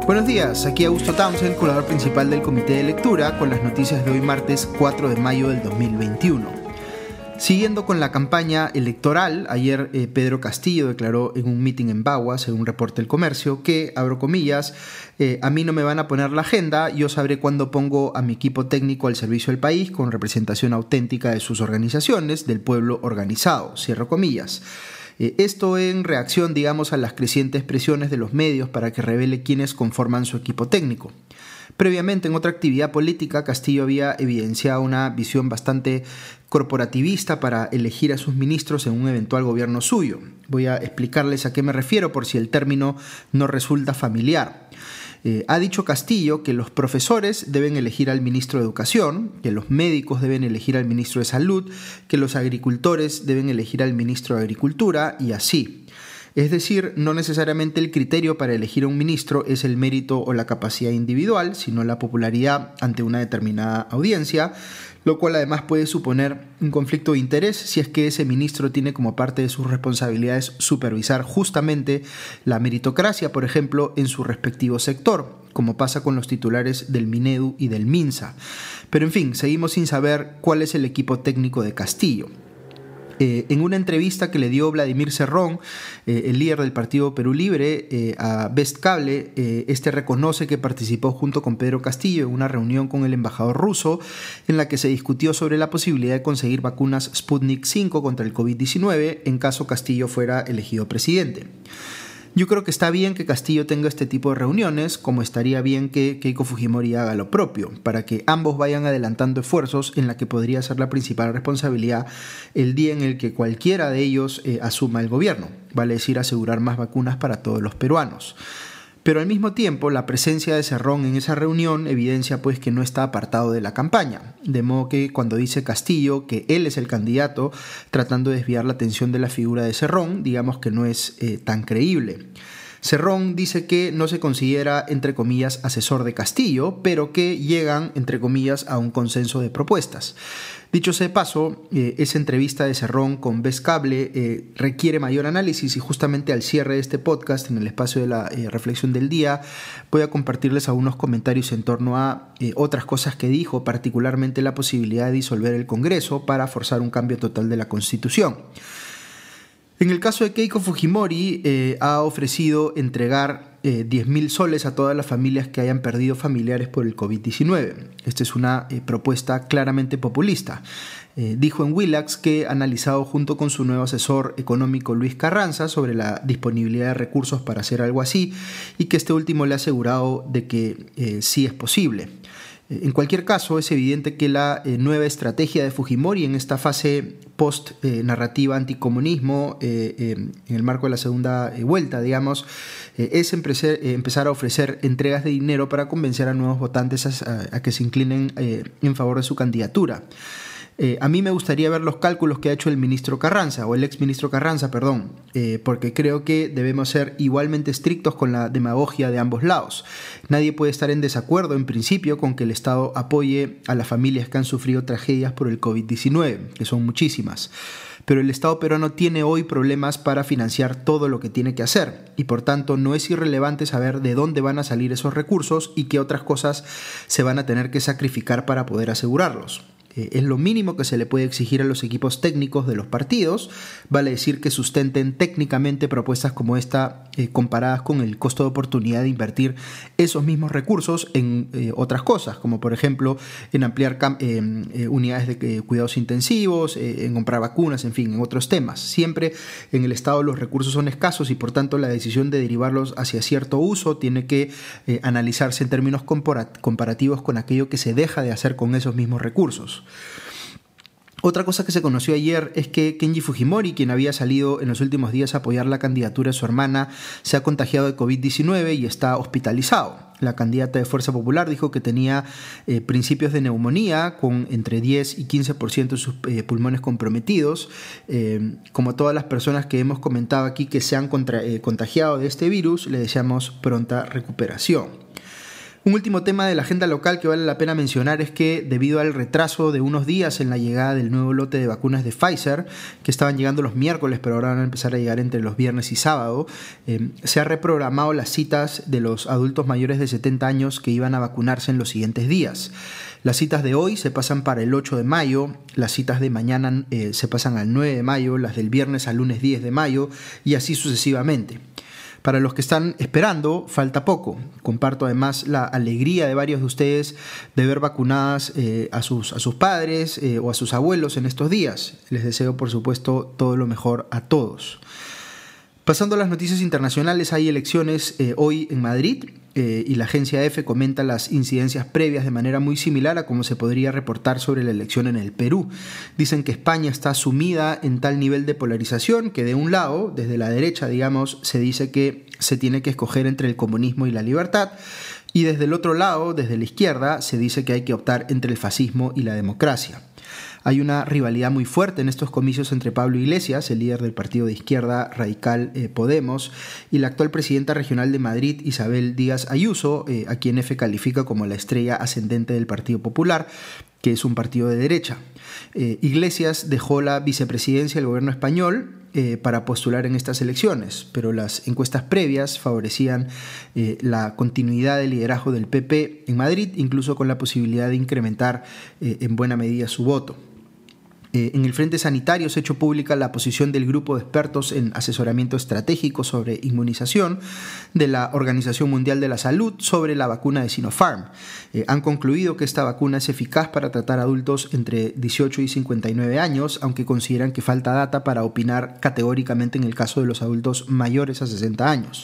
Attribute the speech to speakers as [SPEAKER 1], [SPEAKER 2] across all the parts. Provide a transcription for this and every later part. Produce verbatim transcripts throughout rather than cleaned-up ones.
[SPEAKER 1] Buenos días, aquí Augusto Townsend, curador principal del Comité de Lectura, con las noticias de hoy martes cuatro de mayo del dos mil veintiuno. Siguiendo con la campaña electoral, ayer eh, Pedro Castillo declaró en un mitin en Baguas, según reporta El Comercio, que, abro comillas, eh, a mí no me van a poner la agenda, yo sabré cuándo pongo a mi equipo técnico al servicio del país con representación auténtica de sus organizaciones, del pueblo organizado, cierro comillas. Esto en reacción, digamos, a las crecientes presiones de los medios para que revele quiénes conforman su equipo técnico. Previamente, en otra actividad política, Castillo había evidenciado una visión bastante corporativista para elegir a sus ministros en un eventual gobierno suyo. Voy a explicarles a qué me refiero por si el término no resulta familiar. Eh, ha dicho Castillo que los profesores deben elegir al ministro de Educación, que los médicos deben elegir al ministro de Salud, que los agricultores deben elegir al ministro de Agricultura y así. Es decir, no necesariamente el criterio para elegir a un ministro es el mérito o la capacidad individual, sino la popularidad ante una determinada audiencia, lo cual además puede suponer un conflicto de interés si es que ese ministro tiene como parte de sus responsabilidades supervisar justamente la meritocracia, por ejemplo, en su respectivo sector, como pasa con los titulares del Minedu y del Minsa. Pero en fin, seguimos sin saber cuál es el equipo técnico de Castillo. Eh, en una entrevista que le dio Vladimir Cerrón, eh, el líder del partido Perú Libre, eh, a Best Cable, eh, este reconoce que participó junto con Pedro Castillo en una reunión con el embajador ruso en la que se discutió sobre la posibilidad de conseguir vacunas Sputnik cinco contra el COVID diecinueve en caso Castillo fuera elegido presidente. Yo creo que está bien que Castillo tenga este tipo de reuniones, como estaría bien que Keiko Fujimori haga lo propio, para que ambos vayan adelantando esfuerzos en la que podría ser la principal responsabilidad el día en el que cualquiera de ellos eh, asuma el gobierno, vale decir asegurar más vacunas para todos los peruanos. Pero al mismo tiempo, la presencia de Cerrón en esa reunión evidencia pues que no está apartado de la campaña, de modo que cuando dice Castillo que él es el candidato, tratando de desviar la atención de la figura de Cerrón, digamos que no es eh, tan creíble. Cerrón dice que no se considera, entre comillas, asesor de Castillo, pero que llegan, entre comillas, a un consenso de propuestas. Dicho sea de paso, eh, esa entrevista de Cerrón con Best Cable eh, requiere mayor análisis y justamente al cierre de este podcast, en el espacio de la eh, reflexión del día, voy a compartirles algunos comentarios en torno a eh, otras cosas que dijo, particularmente la posibilidad de disolver el Congreso para forzar un cambio total de la Constitución. En el caso de Keiko Fujimori, eh, ha ofrecido entregar eh, diez mil soles a todas las familias que hayan perdido familiares por el COVID diecinueve. Esta es una eh, propuesta claramente populista. Eh, dijo en Willax que ha analizado junto con su nuevo asesor económico Luis Carranza sobre la disponibilidad de recursos para hacer algo así y que este último le ha asegurado de que eh, sí es posible. En cualquier caso, es evidente que la eh, nueva estrategia de Fujimori en esta fase post-narrativa eh, anticomunismo, eh, eh, en el marco de la segunda eh, vuelta, digamos, eh, es empezar, eh, empezar a ofrecer entregas de dinero para convencer a nuevos votantes a, a que se inclinen eh, en favor de su candidatura. Eh, a mí me gustaría ver los cálculos que ha hecho el ministro Carranza, o el exministro Carranza, perdón, eh, porque creo que debemos ser igualmente estrictos con la demagogia de ambos lados. Nadie puede estar en desacuerdo, en principio, con que el Estado apoye a las familias que han sufrido tragedias por el COVID diecinueve, que son muchísimas. Pero el Estado peruano tiene hoy problemas para financiar todo lo que tiene que hacer y por tanto no es irrelevante saber de dónde van a salir esos recursos y qué otras cosas se van a tener que sacrificar para poder asegurarlos. Es lo mínimo que se le puede exigir a los equipos técnicos de los partidos, vale decir que sustenten técnicamente propuestas como esta eh, comparadas con el costo de oportunidad de invertir esos mismos recursos en eh, otras cosas, como por ejemplo en ampliar eh, eh, unidades de eh, cuidados intensivos, eh, en comprar vacunas, en fin, en otros temas. Siempre en el Estado los recursos son escasos y por tanto la decisión de derivarlos hacia cierto uso tiene que eh, analizarse en términos comparativos con aquello que se deja de hacer con esos mismos recursos. Otra cosa que se conoció ayer es que Kenji Fujimori, quien había salido en los últimos días a apoyar la candidatura de su hermana, se ha contagiado de COVID diecinueve y está hospitalizado. La candidata de Fuerza Popular dijo que tenía eh, principios de neumonía con entre diez y quince por ciento de sus eh, pulmones comprometidos. Eh, como todas las personas que hemos comentado aquí que se han contra, eh, contagiado de este virus, le deseamos pronta recuperación. Un último tema de la agenda local que vale la pena mencionar es que debido al retraso de unos días en la llegada del nuevo lote de vacunas de Pfizer, que estaban llegando los miércoles pero ahora van a empezar a llegar entre los viernes y sábado, eh, se ha reprogramado las citas de los adultos mayores de setenta años que iban a vacunarse en los siguientes días. Las citas de hoy se pasan para el ocho de mayo, las citas de mañana eh, se pasan al nueve de mayo, las del viernes al lunes diez de mayo y así sucesivamente. Para los que están esperando, falta poco. Comparto además la alegría de varios de ustedes de ver vacunadas eh, a, sus, a sus padres eh, o a sus abuelos en estos días. Les deseo, por supuesto, todo lo mejor a todos. Pasando a las noticias internacionales, hay elecciones eh, hoy en Madrid eh, y la agencia EFE comenta las incidencias previas de manera muy similar a como se podría reportar sobre la elección en el Perú. Dicen que España está sumida en tal nivel de polarización que de un lado, desde la derecha, digamos, se dice que se tiene que escoger entre el comunismo y la libertad, y desde el otro lado, desde la izquierda, se dice que hay que optar entre el fascismo y la democracia. Hay una rivalidad muy fuerte en estos comicios entre Pablo Iglesias, el líder del partido de izquierda radical eh, Podemos, y la actual presidenta regional de Madrid, Isabel Díaz Ayuso, eh, a quien EFE califica como la estrella ascendente del Partido Popular, que es un partido de derecha. Eh, Iglesias dejó la vicepresidencia del gobierno español eh, para postular en estas elecciones, pero las encuestas previas favorecían eh, la continuidad del liderazgo del P P en Madrid, incluso con la posibilidad de incrementar eh, en buena medida su voto. Eh, en el frente sanitario se ha hecho pública la posición del grupo de expertos en asesoramiento estratégico sobre inmunización de la Organización Mundial de la Salud sobre la vacuna de Sinopharm. Eh, han concluido que esta vacuna es eficaz para tratar a adultos entre dieciocho y cincuenta y nueve años, aunque consideran que falta data para opinar categóricamente en el caso de los adultos mayores a sesenta años.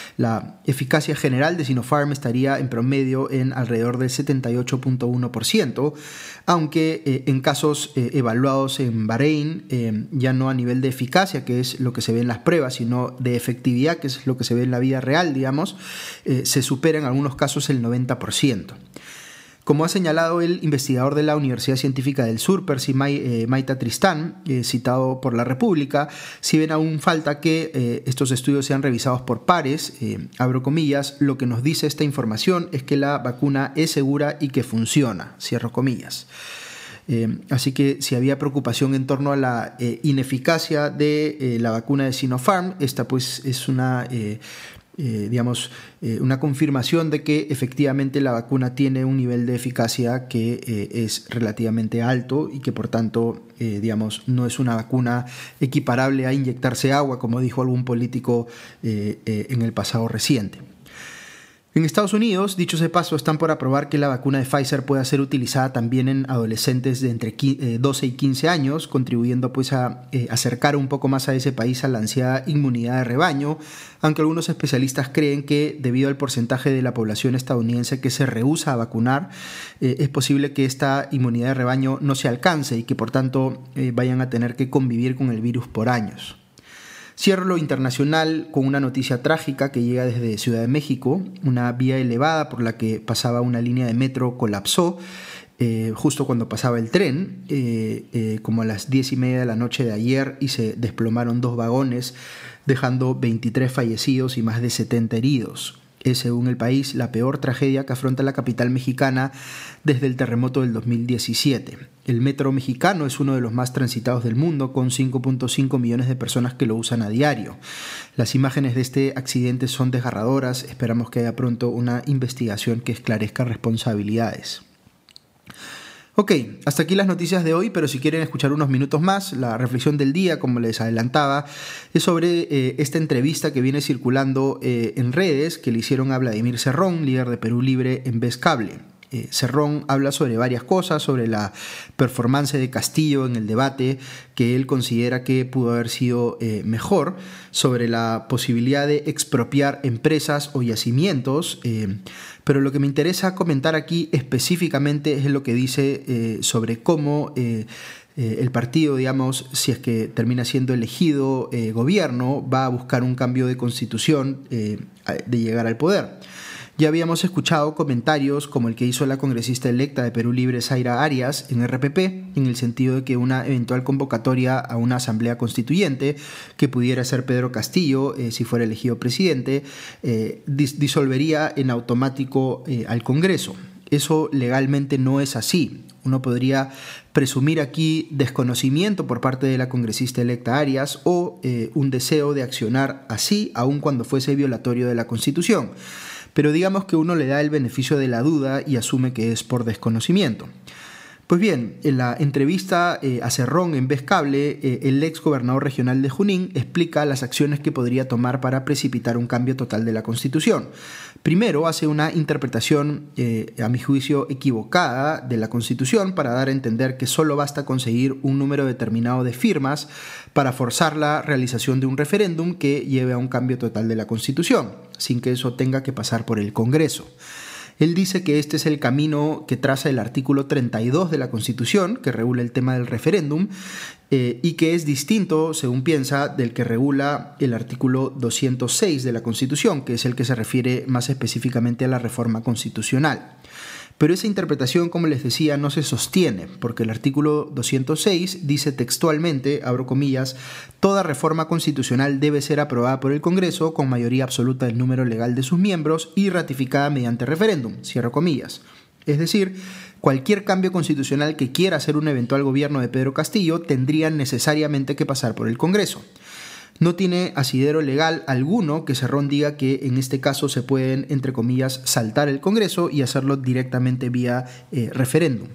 [SPEAKER 1] La eficacia general de Sinopharm estaría en promedio en alrededor del setenta y ocho punto uno por ciento, aunque eh, en casos eh, evaluados en Bahrein, eh, ya no a nivel de eficacia, que es lo que se ve en las pruebas, sino de efectividad, que es lo que se ve en la vida real, digamos, eh, se supera en algunos casos el noventa por ciento. Como ha señalado el investigador de la Universidad Científica del Sur, Percy Maita Tristán, eh, citado por La República, si bien aún falta que eh, estos estudios sean revisados por pares, eh, abro comillas, lo que nos dice esta información es que la vacuna es segura y que funciona, cierro comillas. Eh, así que si había preocupación en torno a la eh, ineficacia de eh, la vacuna de Sinopharm, esta pues es una... Eh, Eh, digamos, eh, una confirmación de que efectivamente la vacuna tiene un nivel de eficacia que eh, es relativamente alto y que por tanto, eh, digamos, no es una vacuna equiparable a inyectarse agua, como dijo algún político eh, eh, en el pasado reciente. En Estados Unidos, dicho sea de paso, están por aprobar que la vacuna de Pfizer pueda ser utilizada también en adolescentes de entre doce y quince años, contribuyendo pues a eh, acercar un poco más a ese país a la ansiada inmunidad de rebaño, aunque algunos especialistas creen que debido al porcentaje de la población estadounidense que se rehúsa a vacunar, eh, es posible que esta inmunidad de rebaño no se alcance y que por tanto eh, vayan a tener que convivir con el virus por años. Cierro lo internacional con una noticia trágica que llega desde Ciudad de México. Una vía elevada por la que pasaba una línea de metro colapsó eh, justo cuando pasaba el tren, eh, eh, como a las diez y media de la noche de ayer, y se desplomaron dos vagones, dejando veintitrés fallecidos y más de setenta heridos. Es, según El País, la peor tragedia que afronta la capital mexicana desde el terremoto del dos mil diecisiete. El metro mexicano es uno de los más transitados del mundo, con cinco punto cinco millones de personas que lo usan a diario. Las imágenes de este accidente son desgarradoras. Esperamos que haya pronto una investigación que esclarezca responsabilidades. Ok, hasta aquí las noticias de hoy, pero si quieren escuchar unos minutos más, la reflexión del día, como les adelantaba, es sobre eh, esta entrevista que viene circulando eh, en redes que le hicieron a Vladimir Cerrón, líder de Perú Libre en Vez Cable. Eh, Cerrón habla sobre varias cosas, sobre la performance de Castillo en el debate, que él considera que pudo haber sido eh, mejor, sobre la posibilidad de expropiar empresas o yacimientos, eh, pero lo que me interesa comentar aquí específicamente es lo que dice eh, sobre cómo eh, eh, el partido, digamos, si es que termina siendo elegido eh, gobierno, va a buscar un cambio de constitución eh, de llegar al poder. Ya habíamos escuchado comentarios como el que hizo la congresista electa de Perú Libre, Zaira Arias, en R P P, en el sentido de que una eventual convocatoria a una asamblea constituyente, que pudiera ser Pedro Castillo, eh, si fuera elegido presidente, eh, dis- disolvería en automático eh, al Congreso. Eso legalmente no es así. Uno podría presumir aquí desconocimiento por parte de la congresista electa Arias o eh, un deseo de accionar así, aun cuando fuese violatorio de la Constitución. Pero digamos que uno le da el beneficio de la duda y asume que es por desconocimiento. Pues bien, en la entrevista eh, a Cerrón en Vez Cable, eh, el ex gobernador regional de Junín explica las acciones que podría tomar para precipitar un cambio total de la Constitución. Primero, hace una interpretación, eh, a mi juicio, equivocada de la Constitución para dar a entender que solo basta conseguir un número determinado de firmas para forzar la realización de un referéndum que lleve a un cambio total de la Constitución, sin que eso tenga que pasar por el Congreso. Él dice que este es el camino que traza el artículo treinta y dos de la Constitución, que regula el tema del referéndum, eh, y que es distinto, según piensa, del que regula el artículo doscientos seis de la Constitución, que es el que se refiere más específicamente a la reforma constitucional. Pero esa interpretación, como les decía, no se sostiene, porque el artículo doscientos seis dice textualmente, abro comillas, toda reforma constitucional debe ser aprobada por el Congreso con mayoría absoluta del número legal de sus miembros y ratificada mediante referéndum, cierro comillas. Es decir, cualquier cambio constitucional que quiera hacer un eventual gobierno de Pedro Castillo tendría necesariamente que pasar por el Congreso. No tiene asidero legal alguno que Cerrón diga que en este caso se pueden, entre comillas, saltar el Congreso y hacerlo directamente vía eh, referéndum.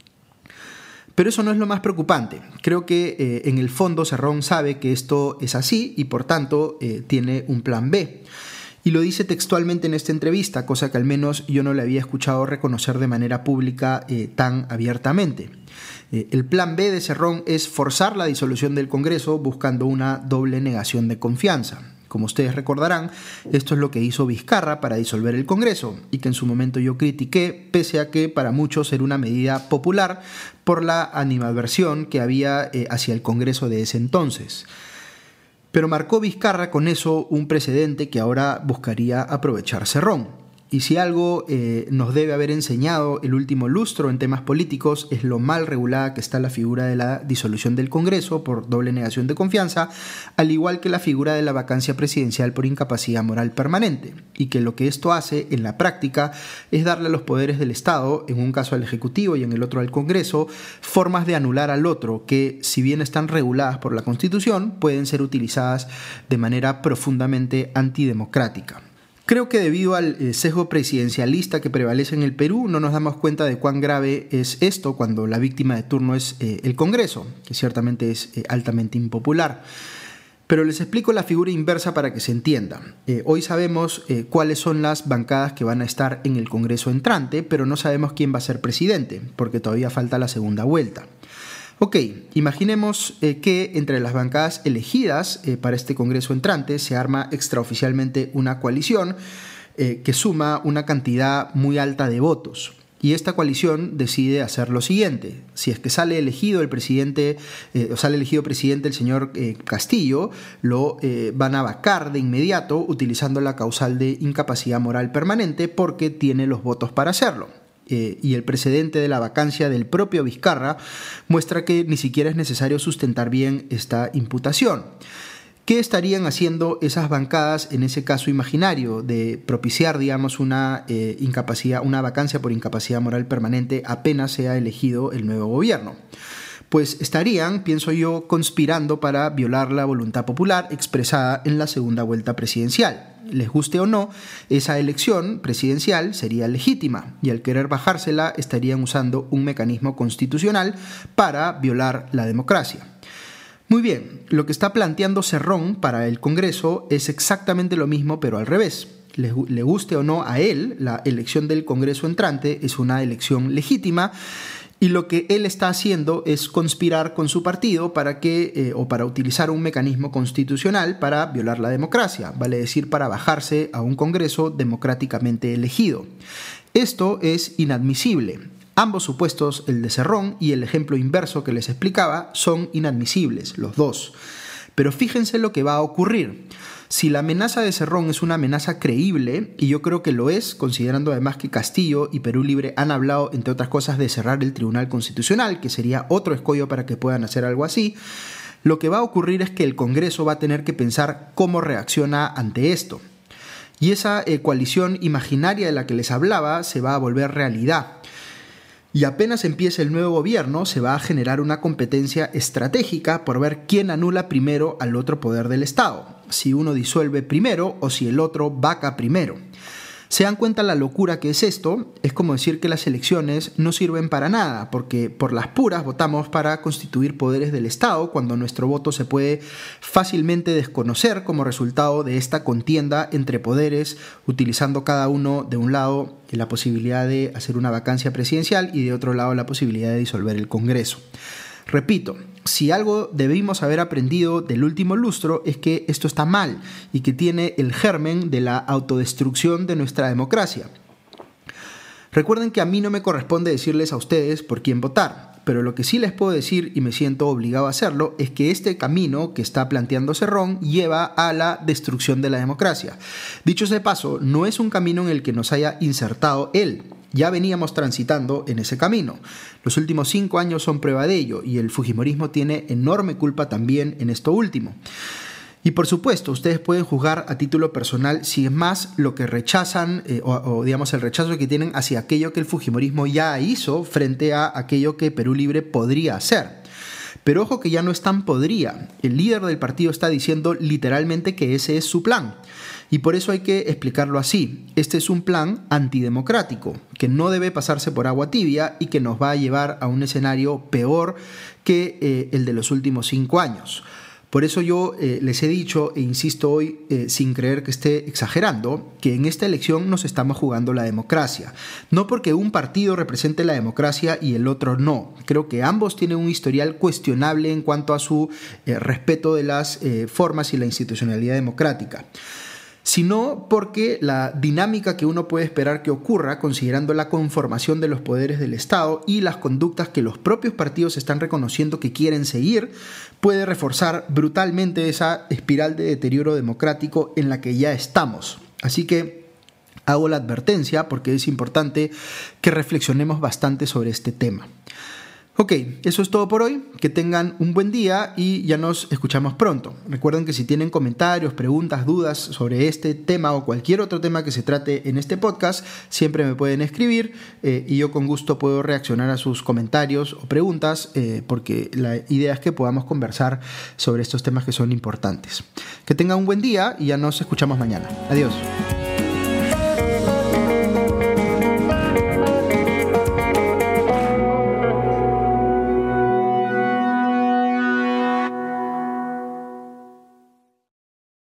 [SPEAKER 1] Pero eso no es lo más preocupante. Creo que eh, en el fondo Cerrón sabe que esto es así y por tanto eh, tiene un plan B. Y lo dice textualmente en esta entrevista, cosa que al menos yo no le había escuchado reconocer de manera pública eh, tan abiertamente. Eh, el plan B de Cerrón es forzar la disolución del Congreso buscando una doble negación de confianza. Como ustedes recordarán, esto es lo que hizo Vizcarra para disolver el Congreso y que en su momento yo critiqué, pese a que para muchos era una medida popular por la animadversión que había eh, hacia el Congreso de ese entonces. Pero marcó Vizcarra con eso un precedente que ahora buscaría aprovechar Cerrón. Y si algo eh, nos debe haber enseñado el último lustro en temas políticos es lo mal regulada que está la figura de la disolución del Congreso por doble negación de confianza, al igual que la figura de la vacancia presidencial por incapacidad moral permanente, y que lo que esto hace en la práctica es darle a los poderes del Estado, en un caso al Ejecutivo y en el otro al Congreso, formas de anular al otro que, si bien están reguladas por la Constitución, pueden ser utilizadas de manera profundamente antidemocrática. Creo que debido al sesgo presidencialista que prevalece en el Perú, no nos damos cuenta de cuán grave es esto cuando la víctima de turno es eh, el Congreso, que ciertamente es eh, altamente impopular. Pero les explico la figura inversa para que se entienda. Eh, hoy sabemos eh, cuáles son las bancadas que van a estar en el Congreso entrante, pero no sabemos quién va a ser presidente, porque todavía falta la segunda vuelta. Ok, imaginemos eh, que entre las bancadas elegidas eh, para este Congreso entrante se arma extraoficialmente una coalición eh, que suma una cantidad muy alta de votos. Y esta coalición decide hacer lo siguiente: si es que sale elegido el presidente, eh, o sale elegido presidente el señor eh, Castillo, lo eh, van a vacar de inmediato utilizando la causal de incapacidad moral permanente porque tiene los votos para hacerlo. Eh, y el precedente de la vacancia del propio Vizcarra muestra que ni siquiera es necesario sustentar bien esta imputación. ¿Qué estarían haciendo esas bancadas en ese caso imaginario de propiciar, digamos, una eh, incapacidad, una vacancia por incapacidad moral permanente apenas sea elegido el nuevo gobierno? Pues estarían, pienso yo, conspirando para violar la voluntad popular expresada en la segunda vuelta presidencial. Les guste o no, esa elección presidencial sería legítima y al querer bajársela estarían usando un mecanismo constitucional para violar la democracia. Muy bien, lo que está planteando Cerrón para el Congreso es exactamente lo mismo, pero al revés. Le, le guste o no a él, la elección del Congreso entrante es una elección legítima. Y lo que él está haciendo es conspirar con su partido para que, eh, o para utilizar un mecanismo constitucional para violar la democracia, vale decir, para bajarse a un Congreso democráticamente elegido. Esto es inadmisible. Ambos supuestos, el de Cerrón y el ejemplo inverso que les explicaba, son inadmisibles, los dos. Pero fíjense lo que va a ocurrir. Si la amenaza de Cerrón es una amenaza creíble, y yo creo que lo es, considerando además que Castillo y Perú Libre han hablado, entre otras cosas, de cerrar el Tribunal Constitucional, que sería otro escollo para que puedan hacer algo así, lo que va a ocurrir es que el Congreso va a tener que pensar cómo reacciona ante esto. Y esa eh, coalición imaginaria de la que les hablaba se va a volver realidad. Y apenas empiece el nuevo gobierno, se va a generar una competencia estratégica por ver quién anula primero al otro poder del Estado, si uno disuelve primero o si el otro vaca primero. ¿Se dan cuenta la locura que es esto? Es como decir que las elecciones no sirven para nada, porque por las puras votamos para constituir poderes del Estado, cuando nuestro voto se puede fácilmente desconocer como resultado de esta contienda entre poderes, utilizando cada uno de un lado la posibilidad de hacer una vacancia presidencial y de otro lado la posibilidad de disolver el Congreso. Repito, si algo debimos haber aprendido del último lustro es que esto está mal y que tiene el germen de la autodestrucción de nuestra democracia. Recuerden que a mí no me corresponde decirles a ustedes por quién votar, pero lo que sí les puedo decir, y me siento obligado a hacerlo, es que este camino que está planteando Cerrón lleva a la destrucción de la democracia. Dicho sea de paso, no es un camino en el que nos haya insertado él. Ya veníamos transitando en ese camino. Los últimos cinco años son prueba de ello y el fujimorismo tiene enorme culpa también en esto último. Y por supuesto, ustedes pueden juzgar a título personal si es más lo que rechazan eh, o, o digamos el rechazo que tienen hacia aquello que el fujimorismo ya hizo frente a aquello que Perú Libre podría hacer. Pero ojo que ya no es tan podría. El líder del partido está diciendo literalmente que ese es su plan. Y por eso hay que explicarlo así. Este es un plan antidemocrático, que no debe pasarse por agua tibia y que nos va a llevar a un escenario peor que eh, el de los últimos cinco años. Por eso yo eh, les he dicho e insisto hoy, eh, sin creer que esté exagerando, que en esta elección nos estamos jugando la democracia. No porque un partido represente la democracia y el otro no. Creo que ambos tienen un historial cuestionable en cuanto a su eh, respeto de las eh, formas y la institucionalidad democrática, sino porque la dinámica que uno puede esperar que ocurra, considerando la conformación de los poderes del Estado y las conductas que los propios partidos están reconociendo que quieren seguir, puede reforzar brutalmente esa espiral de deterioro democrático en la que ya estamos. Así que hago la advertencia porque es importante que reflexionemos bastante sobre este tema. Ok, eso es todo por hoy. Que tengan un buen día y ya nos escuchamos pronto. Recuerden que si tienen comentarios, preguntas, dudas sobre este tema o cualquier otro tema que se trate en este podcast, siempre me pueden escribir eh, y yo con gusto puedo reaccionar a sus comentarios o preguntas eh, porque la idea es que podamos conversar sobre estos temas que son importantes. Que tengan un buen día y ya nos escuchamos mañana. Adiós.